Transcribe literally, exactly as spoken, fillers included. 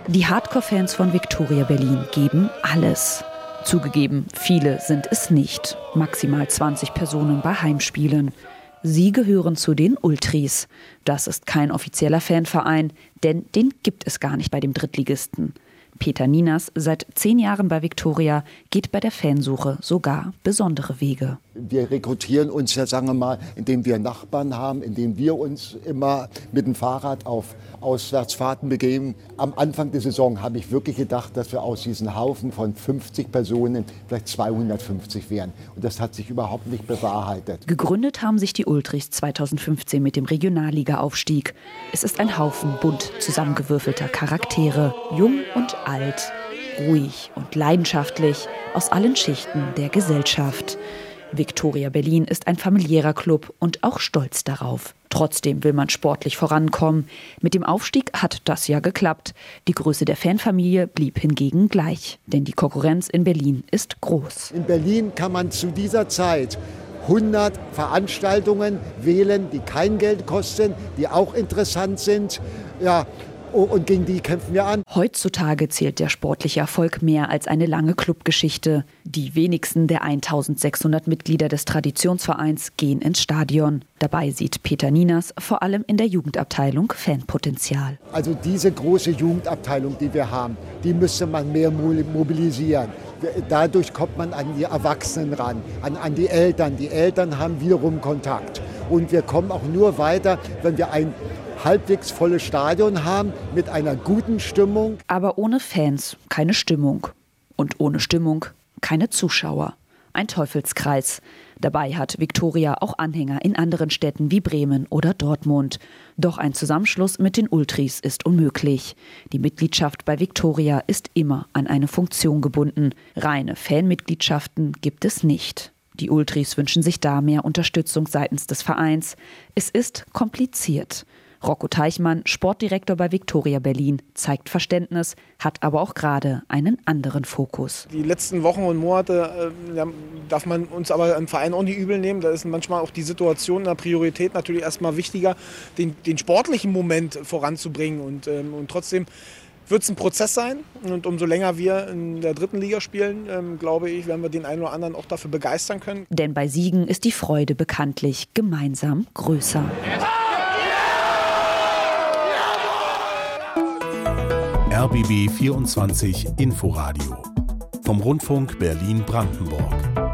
Die Hardcore-Fans von Viktoria Berlin geben alles. Zugegeben, viele sind es nicht. Maximal zwanzig Personen bei Heimspielen. Sie gehören zu den Ultris. Das ist kein offizieller Fanverein, denn den gibt es gar nicht bei dem Drittligisten. Peter Ninas, seit zehn Jahren bei Viktoria, geht bei der Fansuche sogar besondere Wege. Wir rekrutieren uns ja, sagen wir mal, indem wir Nachbarn haben, indem wir uns immer mit dem Fahrrad auf Auswärtsfahrten begeben. Am Anfang der Saison habe ich wirklich gedacht, dass wir aus diesem Haufen von fünfzig Personen vielleicht zweihundertfünfzig wären. Und das hat sich überhaupt nicht bewahrheitet. Gegründet haben sich die Ultris zweitausendfünfzehn mit dem Regionalliga-Aufstieg. Es ist ein Haufen bunt zusammengewürfelter Charaktere, jung und alt, ruhig und leidenschaftlich, aus allen Schichten der Gesellschaft. Viktoria Berlin ist ein familiärer Club und auch stolz darauf. Trotzdem will man sportlich vorankommen. Mit dem Aufstieg hat das ja geklappt. Die Größe der Fanfamilie blieb hingegen gleich. Denn die Konkurrenz in Berlin ist groß. In Berlin kann man zu dieser Zeit hundert Veranstaltungen wählen, die kein Geld kosten, die auch interessant sind. Ja, und gegen die kämpfen wir an. Heutzutage zählt der sportliche Erfolg mehr als eine lange Clubgeschichte. Die wenigsten der eintausendsechshundert Mitglieder des Traditionsvereins gehen ins Stadion. Dabei sieht Peter Ninas vor allem in der Jugendabteilung Fanpotenzial. Also diese große Jugendabteilung, die wir haben, die müsste man mehr mobilisieren. Dadurch kommt man an die Erwachsenen ran, an, an die Eltern. Die Eltern haben wiederum Kontakt. Und wir kommen auch nur weiter, wenn wir ein halbwegs volles Stadion haben, mit einer guten Stimmung. Aber ohne Fans keine Stimmung. Und ohne Stimmung keine Zuschauer. Ein Teufelskreis. Dabei hat Viktoria auch Anhänger in anderen Städten wie Bremen oder Dortmund. Doch ein Zusammenschluss mit den Ultris ist unmöglich. Die Mitgliedschaft bei Viktoria ist immer an eine Funktion gebunden. Reine Fanmitgliedschaften gibt es nicht. Die Ultris wünschen sich da mehr Unterstützung seitens des Vereins. Es ist kompliziert. Rocco Teichmann, Sportdirektor bei Viktoria Berlin, zeigt Verständnis, hat aber auch gerade einen anderen Fokus. Die letzten Wochen und Monate äh, darf man uns aber im Verein auch nicht übel nehmen. Da ist manchmal auch die Situation in der Priorität natürlich erstmal wichtiger, den, den sportlichen Moment voranzubringen. Und, ähm, und trotzdem wird es ein Prozess sein. Und umso länger wir in der dritten Liga spielen, ähm, glaube ich, werden wir den einen oder anderen auch dafür begeistern können. Denn bei Siegen ist die Freude bekanntlich gemeinsam größer. R B B vierundzwanzig Inforadio vom Rundfunk Berlin-Brandenburg.